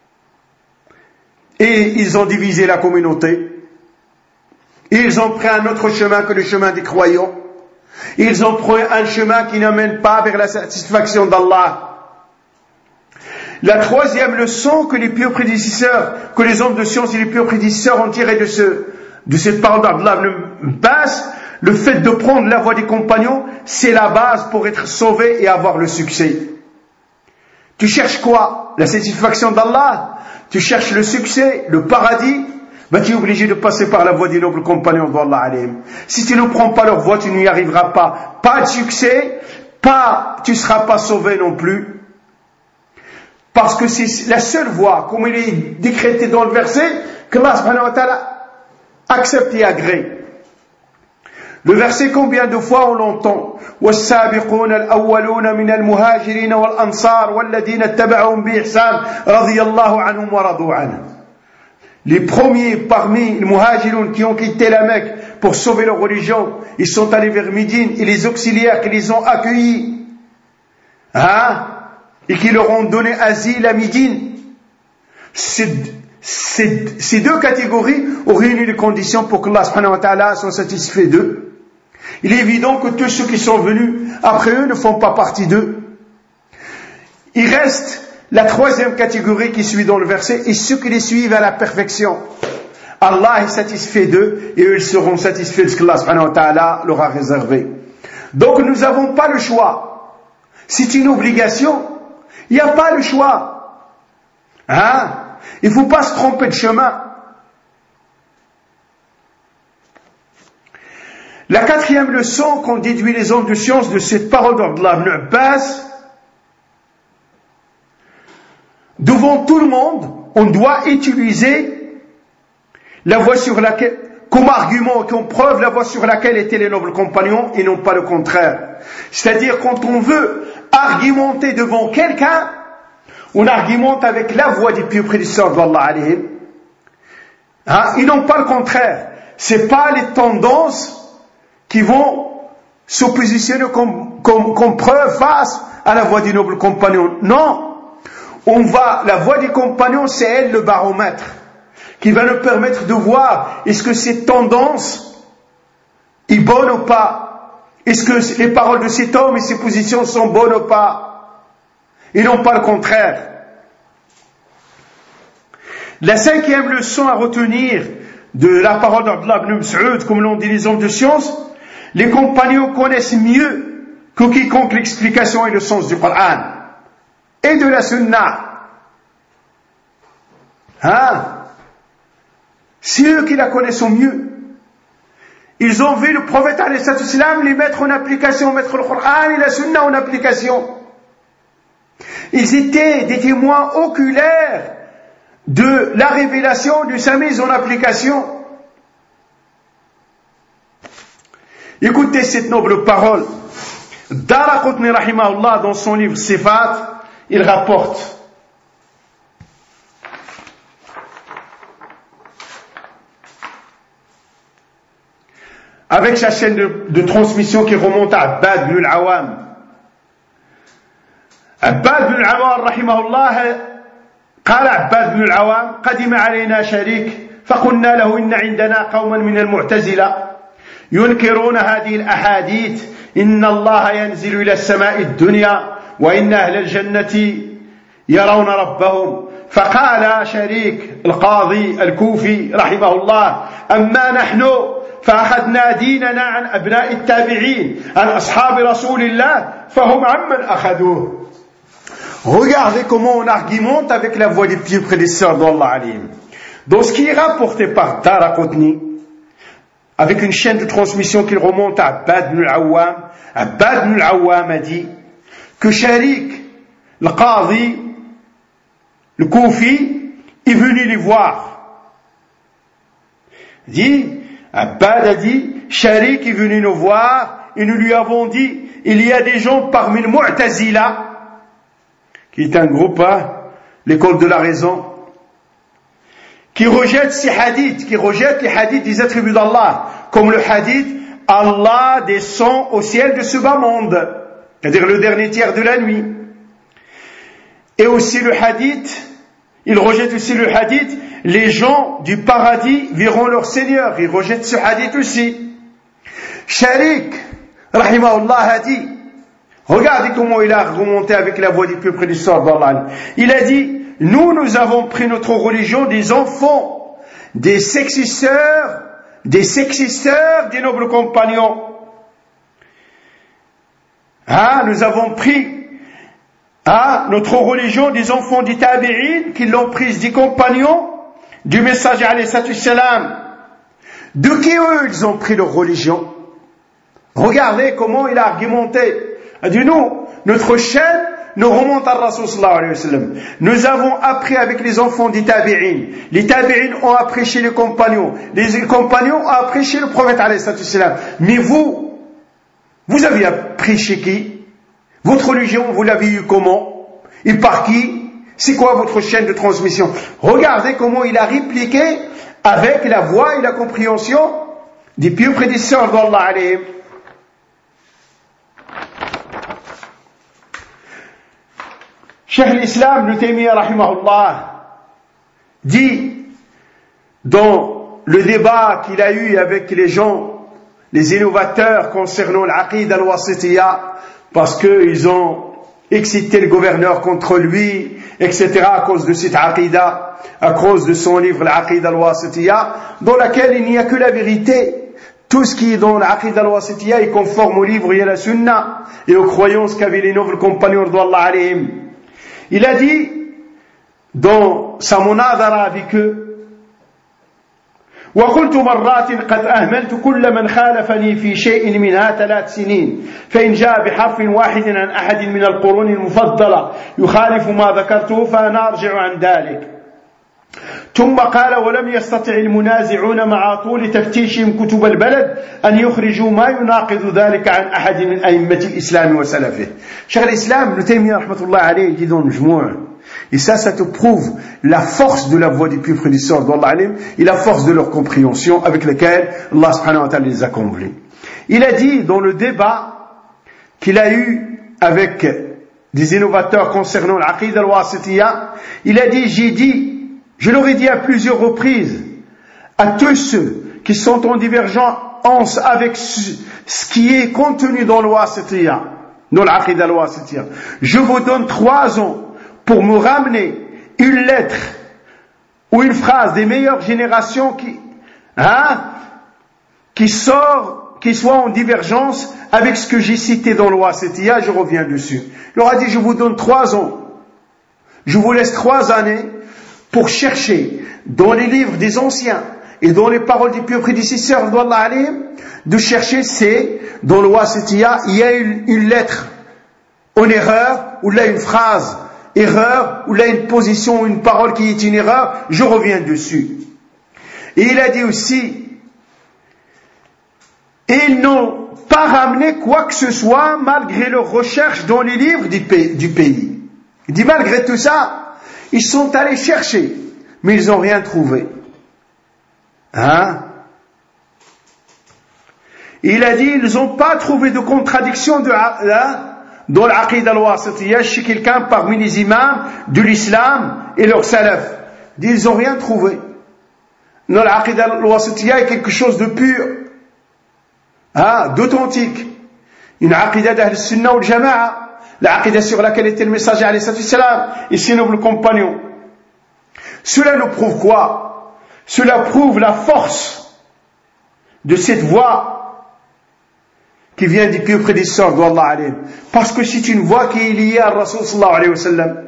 Et ils ont divisé la communauté. Ils ont pris un autre chemin que le chemin des croyants. Ils ont pris un chemin qui n'amène pas vers la satisfaction d'Allah. La troisième leçon que les pieux prédécesseurs, que les hommes de science et les pieux prédécesseurs ont tiré de, ce, de cette parole d'Abdullah ibn Abbas, le fait de prendre la voie des compagnons, c'est la base pour être sauvé et avoir le succès. Tu cherches quoi? La satisfaction d'Allah? Tu cherches le succès, le paradis? Ben, tu es obligé de passer par la voie des nobles compagnons d'Allah alayhim. Si tu ne prends pas leur voie, tu n'y arriveras pas. Pas de succès, pas, tu ne seras pas sauvé non plus. Parce que c'est la seule voie, comme il est décrété dans le verset, que Allah subhanahu wa ta'ala accepte et agrée. Le verset, combien de fois on l'entend? والسابقون الأولون من المهاجرين والأنصار والذين اتبعهم بإحسان رضي الله عنهم ورضوا عنه. Les premiers parmi les muhajiroun qui ont quitté la Mecque pour sauver leur religion, ils sont allés vers Médine, et les auxiliaires qui les ont accueillis, hein, et qui leur ont donné asile à Médine. Ces, ces, ces deux catégories ont réuni les conditions pour que Allah subhanahu wa ta'ala soit satisfait d'eux. Il est évident que tous ceux qui sont venus après eux ne font pas partie d'eux. Il reste la troisième catégorie qui suit dans le verset, et ceux qui les suivent à la perfection. Allah est satisfait d'eux, et eux ils seront satisfaits de ce que Allah subhanahu wa ta'ala leur a réservé. Donc nous n'avons pas le choix. C'est une obligation. Il n'y a pas le choix. Hein? Il ne faut pas se tromper de chemin. La quatrième leçon qu'ont déduit les hommes de science de cette parole d'Abdullah ibn Abbas, devant tout le monde, on doit utiliser la voie sur laquelle, comme argument, comme preuve, la voie sur laquelle étaient les nobles compagnons, et non pas le contraire. C'est-à-dire, quand on veut argumenter devant quelqu'un, on argumente avec la voie des pieux prédécesseurs d'Allah alayhim, hein, et non pas le contraire. C'est pas les tendances qui vont se positionner comme, comme, comme preuve face à la voie des nobles compagnons. Non, on va, la voie des compagnons, c'est elle le baromètre qui va nous permettre de voir est-ce que cette tendance est bonne ou pas, est-ce que les paroles de cet homme et ses positions sont bonnes ou pas, et non pas le contraire. La cinquième leçon à retenir de la parole d'Abdullah ibn Mas'ud, comme l'ont dit les hommes de science, les compagnons connaissent mieux que quiconque l'explication et le sens du Coran et de la Sunna. Hein? C'est eux qui la connaissent au mieux. Ils ont vu le prophète alayhi salam les mettre en application, mettre le Coran et la Sunna en application. Ils étaient des témoins oculaires de la révélation, de sa mise en application. Écoutez cette noble parole. Daraqutni rahimahullah, dans son livre Sifat, il rapporte avec sa chaîne de, de transmission qui remonte à Abbad ibn al-Awam. Abbad ibn al-Awam rahimahullah قال عباد بن العوام قدم علينا شريك فقلنا له إن عندنا قوما من المعتزلة ينكرون هذه الأحاديث إن الله ينزل إلى السماء الدنيا وإن أهل الجنة يرون ربهم. فقال شريك القاضي الكوفي رحمه الله أما نحن فأخذنا ديننا عن أبناء التابعين عن أصحاب رسول الله فهم عمن أخذوه. Regardez comment on argumente avec la voix des pieux prédécesseurs d'Allah alim. Dans ce qui est rapporté par Daraqutni, avec une chaîne de transmission qui remonte à Abbad ibn al-Awam, Abbad ibn al-Awam a dit que Sharik, le Qadi, le Koufi, est venu les voir. Dit, Abbad a dit, Sharik est venu nous voir et nous lui avons dit, il y a des gens parmi le Mu'tazila, qui est un groupe, hein, l'école de la raison, qui rejette ces hadiths, qui rejette les hadiths des attributs d'Allah, comme le hadith Allah descend au ciel de ce bas monde, c'est-à-dire le dernier tiers de la nuit. Et aussi le hadith, il rejette aussi le hadith, les gens du paradis verront leur Seigneur, il rejette ce hadith aussi. Sharik, rahimahullah, a dit, regardez comment il a remonté avec la voix du plus prédécesseur d'Allah. Il a dit, nous, nous avons pris notre religion des enfants, des successeurs, des successeurs des nobles compagnons. Ah, nous avons pris ah, notre religion des enfants des tabi'in qui l'ont prise des compagnons du messager alayhi salam. De qui eux ils ont pris leur religion? Regardez comment il a argumenté. Il a dit nous, notre chaîne nous remonte à Rasul sallallahu alayhi wa sallam. Nous avons appris avec les enfants des tabi'in. Les tabi'in ont appris chez les compagnons. Les compagnons ont appris chez le prophète alayhi salam. Mais vous, vous avez appris chez qui? Votre religion, vous l'avez eue comment? Et par qui? C'est quoi votre chaîne de transmission? Regardez comment il a répliqué avec la voix et la compréhension des pieux prédécesseurs d'Allah alayhim. Cheikh l'Islam, Ibn Taymiyyah rahimahullah, dit dans le débat qu'il a eu avec les gens, les innovateurs concernant l'aqid al-wasitiyya, parce qu'ils ont excité le gouverneur contre lui, et cetera, à cause de cette aqida, à cause de son livre l'aqid al-wasitiyya, dans laquelle il n'y a que la vérité. Tout ce qui est dans l'aqid al-wasitiyya est conforme au livre et à la sunna, et aux croyances qu'avaient les nobles compagnons d'Allah alayhim. Il a dit dans sa munadara avec eux وقلت مرات قد أهملت كل من خالفني في شيء منها ثلاث سنين فإن جاء بحرف واحد عن أحد من القرون المفضلة يخالف ما ذكرته فأنا أرجع عن ذلك ثم قال ولم يستطع المنازعون مع طول تفتيشهم كتب البلد أن يخرجوا ما يناقض ذلك عن أحد من أئمة الإسلام وسلفه. شيخ الإسلام ابن تيمية رحمة الله عليه dit dans le Majmou'. Et ça, ça te prouve la force de la voix des plus prédécesseurs d'Allah alim et la force de leur compréhension avec laquelle Allah subhanahu wa ta'ala les a comblés. Il a dit dans le débat qu'il a eu avec des innovateurs concernant l'aqid al-wasitiyya, il a dit, j'ai dit, je leur ai dit à plusieurs reprises, à tous ceux qui sont en divergence avec ce qui est contenu dans l'wasitiyya, dans l'aqid al-wasitiyya, je vous donne trois ans pour me ramener une lettre ou une phrase des meilleures générations qui, hein, qui sort, qui soit en divergence avec ce que j'ai cité dans le Wasitiyya, je reviens dessus. Il leur a dit, je vous donne trois ans. Je vous laisse trois années pour chercher dans les livres des anciens et dans les paroles des pieux prédécesseurs d'Allah alayhim, de chercher c'est, dans le Wasitiyya, il y a une, une lettre en erreur, ou là une phrase erreur, ou là une position ou une parole qui est une erreur, je reviens dessus. Et il a dit aussi, ils n'ont pas ramené quoi que ce soit malgré leurs recherches dans les livres du pays. Du pays. Il dit malgré tout ça, ils sont allés chercher, mais ils n'ont rien trouvé. Hein? Il a dit, ils n'ont pas trouvé de contradiction de, hein, dans l'Aqidah al-Wasitiyya chez quelqu'un parmi les imams de l'islam et leurs salaf. Il dit, ils n'ont rien trouvé. Dans l'Aqidah al-Wasitiyya est quelque chose de pur, hein, d'authentique. Une Aqidah d'Ahl-Sunnah ou al-Jama'a, l'Aqidah sur laquelle était le messager alayhi salam et ses nobles compagnons. Cela nous prouve quoi? Cela prouve la force de cette voix qui vient des pieux prédécesseurs d'Allah alayhi. Parce que c'est une voix qui est liée à Rasul sallallahu alayhi wa sallam.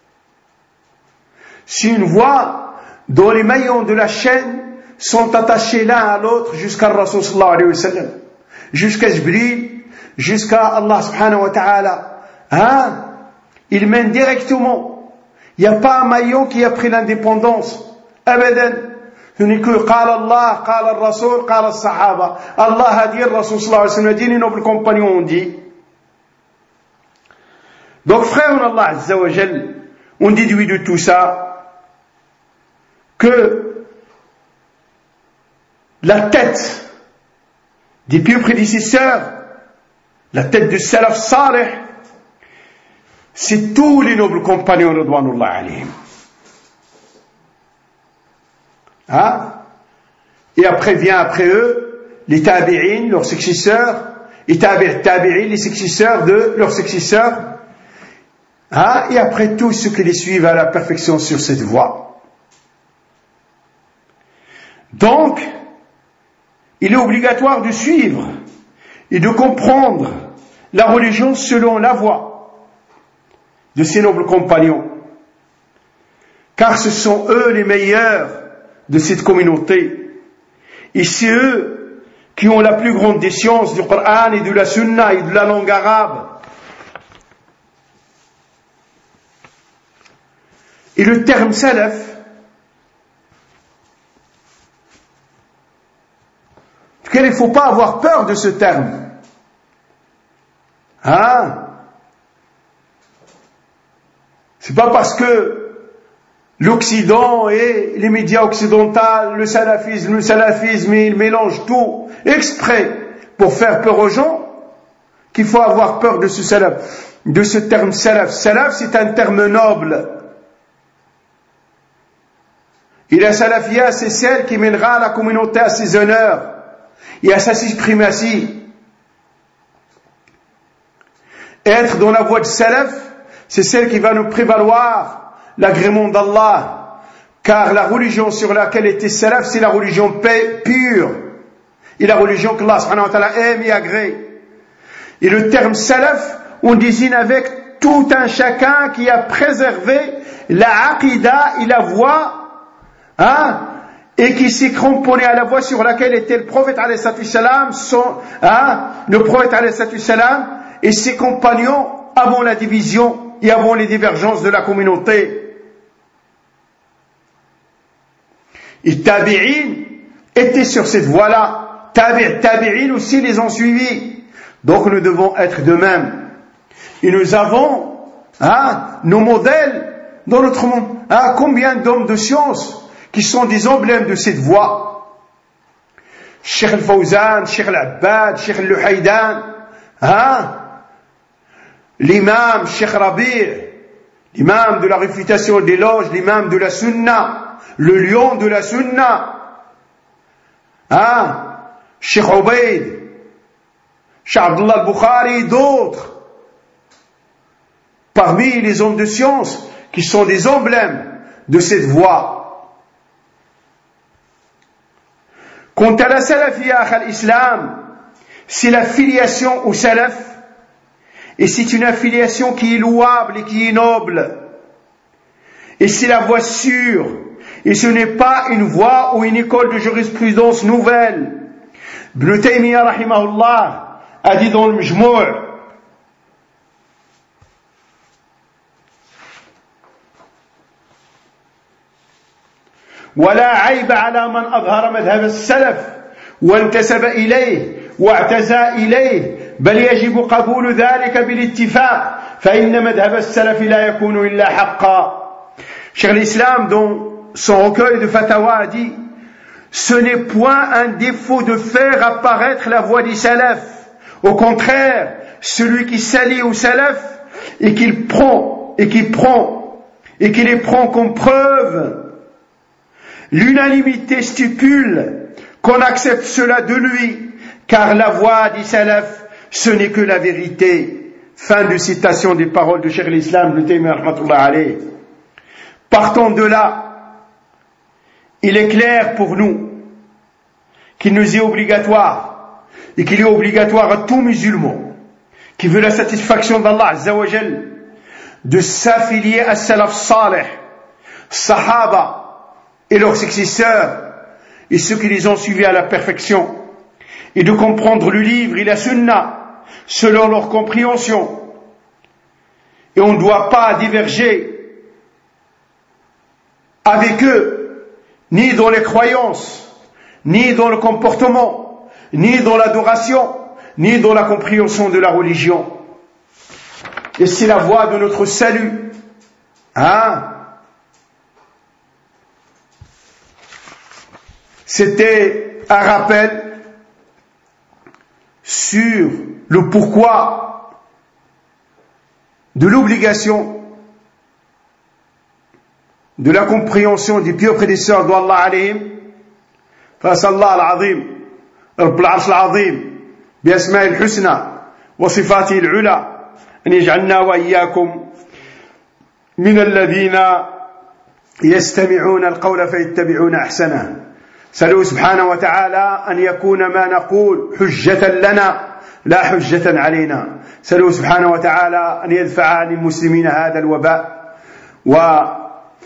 C'est une voix dont les maillons de la chaîne sont attachés l'un à l'autre jusqu'à Rasul sallallahu alayhi wa sallam, jusqu'à Jibril, jusqu'à Allah subhanahu wa ta'ala. Hein? Il mène directement. Il n'y a pas un maillon qui a pris l'indépendance. Abadan. Ce n'est que قال Allah, قال الرسول, قال الصحابة. Allah a dit, Rasul sallallahu alayhi wa sallam a dit, les nobles compagnons ont dit. Donc frère Allah azza wa jal, on déduit de tout ça que la tête des pieux prédécesseurs, la tête du salaf salih, c'est tous les nobles compagnons radwanullah alayhim. Hein? Et après vient après eux les tabi'in, leurs successeurs, et tabi'in, tabi'in, les successeurs de leurs successeurs, hein? Et après tous ceux qui les suivent à la perfection sur cette voie. Donc, il est obligatoire de suivre et de comprendre la religion selon la voie de ces nobles compagnons, car ce sont eux les meilleurs de cette communauté, et c'est eux qui ont la plus grande des sciences du Coran et de la Sunna et de la langue arabe. Et le terme salaf, il ne faut pas avoir peur de ce terme. Hein? C'est pas parce que l'Occident et les médias occidentaux, le salafisme, le salafisme, ils mélangent tout exprès pour faire peur aux gens qu'il faut avoir peur de ce salaf, de ce terme salaf. Salaf, c'est un terme noble. Et la salafia, c'est celle qui mènera la communauté à ses honneurs et à sa suprématie. Être dans la voie de salaf, c'est celle qui va nous prévaloir l'agrément d'Allah, car la religion sur laquelle était salaf, c'est la religion pure, et la religion qu'Allah subhanahu wa ta'ala aime et agrée. Et le terme salaf, on désigne avec tout un chacun qui a préservé la aqidah et la voie, hein, et qui s'est cramponné à la voie sur laquelle était le prophète alayhi salam, son, hein, le prophète alayhi salam et ses compagnons avant la division et avant les divergences de la communauté. Et tabi'in étaient sur cette voie-là. Tabi', tabi'in aussi les ont suivis. Donc nous devons être de même. Et nous avons, hein, nos modèles dans notre monde. Hein, combien d'hommes de science qui sont des emblèmes de cette voie? Cheikh al-Fawzan, Cheikh al-Abbad, Cheikh al-Luhaydan, hein, l'imam Cheikh Rabi', l'imam de la réfutation des loges, l'imam de la Sunna, le lion de la Sunna, hein, Cheikh Ubaid, Cheikh Abdullah al-Bukhari et d'autres, parmi les hommes de science qui sont des emblèmes de cette voie. Quant à la salafiyya al-Islam, c'est la filiation au salaf, et c'est une affiliation qui est louable et qui est noble, et c'est la voie sûre. Et ce n'est pas une voie ou une école de jurisprudence nouvelle. Ibn Taymiyyah rahimahullah a dit dans le Majmou' ولا عيب على من أظهر مذهب السلف وانتسب إليه واعتزى إليه بل يجب قبول ذلك بالاتفاق فإن مذهب السلف لا يكون إلا حقا. Cheikh l'Islam, dans son recueil de fatawa, dit ce n'est point un défaut de faire apparaître la voie des salaf. Au contraire, celui qui s'allie au salaf et qu'il prend et qui prend et qui les prend comme preuve, l'unanimité stipule qu'on accepte cela de lui, car la voie des salaf, ce n'est que la vérité. Fin de citation des paroles de Cheikh l'Islam, Ibn Taymiyyah rahmatullah alayh. Partant de là, il est clair pour nous qu'il nous est obligatoire et qu'il est obligatoire à tout musulman qui veut la satisfaction d'Allah Azza wa Jal de s'affilier à Salaf Salih, Sahaba et leurs successeurs et ceux qui les ont suivis à la perfection et de comprendre le livre et la sunna selon leur compréhension. Et on ne doit pas diverger avec eux, ni dans les croyances, ni dans le comportement, ni dans l'adoration, ni dans la compréhension de la religion. Et c'est la voie de notre salut. Hein? C'était un rappel sur le pourquoi de l'obligation de la compréhension des pieux prédécesseurs d'Allah alayhim فأسأل الله العظيم رب العرش العظيم بأسماء الحسنى وصفاته العلى أن يجعلنا وإياكم من الذين يستمعون القول فيتبعون أحسنه. سألوه سبحانه وتعالى أن يكون ما نقول حجة لنا لا حجة علينا. سألوه سبحانه وتعالى أن يدفع عن المسلمين هذا الوباء وأن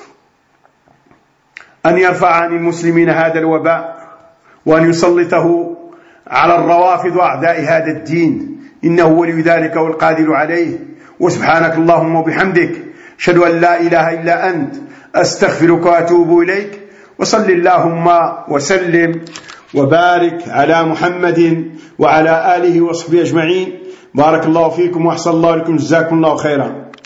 يرفع عن المسلمين هذا الوباء وأن يسلطه على الروافض وأعداء هذا الدين إنه ولي ذلك والقادر عليه. وسبحانك اللهم وبحمدك أشهد أن لا إله إلا أنت أستغفرك وأتوب إليك وصل اللهم وسلم وبارك على محمد وعلى آله وصحبه أجمعين. بارك الله فيكم وأحسن الله لكم جزاكم الله خيرا.